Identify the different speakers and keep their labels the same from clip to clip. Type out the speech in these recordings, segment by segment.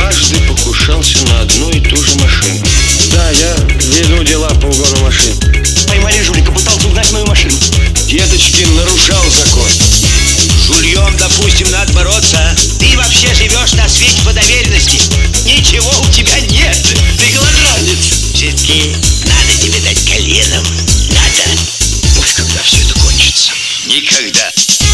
Speaker 1: дважды покушался на одну и ту же машину.
Speaker 2: Да, я веду дела по угону машин.
Speaker 3: Поймали жулика, пытался угнать мою машину.
Speaker 1: Деточкин нарушал закон.
Speaker 3: С жульем, допустим, надо бороться. Ты вообще живешь на свете по доверенности. Ничего у тебя нет. Ты голодранец. Все-таки надо тебе дать коленом. Надо.
Speaker 1: Ой, когда все это кончится?
Speaker 3: Никогда.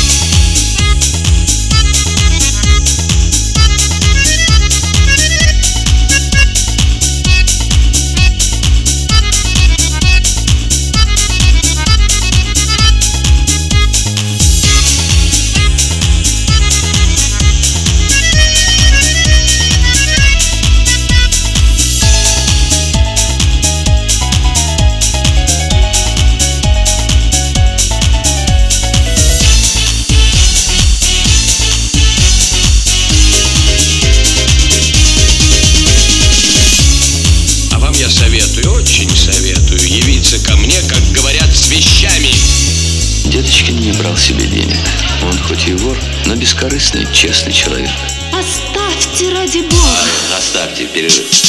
Speaker 1: Советую, очень советую явиться ко мне, как говорят, с вещами.
Speaker 4: Деточкин не брал себе денег. Он хоть и вор, но бескорыстный, честный человек.
Speaker 5: Оставьте, ради бога.
Speaker 4: Оставьте перерыв.